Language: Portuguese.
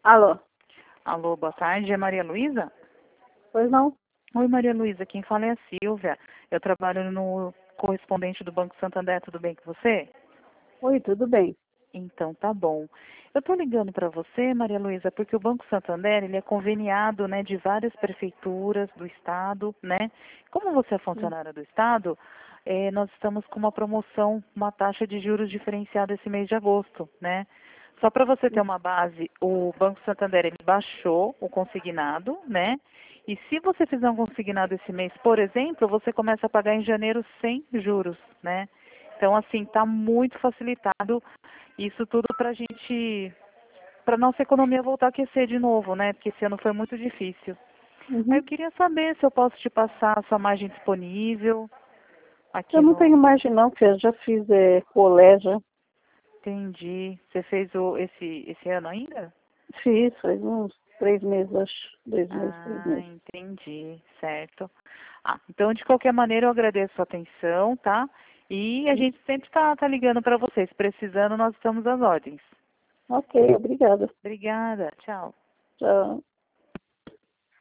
Alô? Alô, boa tarde, é Maria Luísa? Pois não? Oi, Maria Luísa, quem fala é a Silvia. Eu trabalho no correspondente do Banco Santander, tudo bem com você? Oi, tudo bem. Então, tá bom. Eu estou ligando para você, Maria Luísa, porque o Banco Santander, ele é conveniado, né, de várias prefeituras do estado, né? Como você é Hum. funcionária do estado, nós estamos com uma promoção, uma taxa de juros diferenciada esse mês de agosto, né? Só para você ter uma base, o Banco Santander, ele baixou o consignado, né? E se você fizer um consignado esse mês, por exemplo, você começa a pagar em janeiro sem juros, né? Então, assim, está muito facilitado isso tudo para a gente, para nossa economia voltar a aquecer de novo, né? Porque esse ano foi muito difícil. Aí eu Uhum. queria saber se eu posso te passar a sua margem disponível Eu aqui não no... tenho margem não, porque eu já fiz colégio. Entendi. Você fez esse ano ainda? Fiz, faz uns 3 meses, acho. 2 meses, três Ah, meses. entendi. Certo. Ah, então, de qualquer maneira, eu agradeço a sua atenção, tá? E a gente sempre tá ligando para vocês. Precisando, nós estamos às ordens. Ok, obrigada. Obrigada. Tchau. Tchau.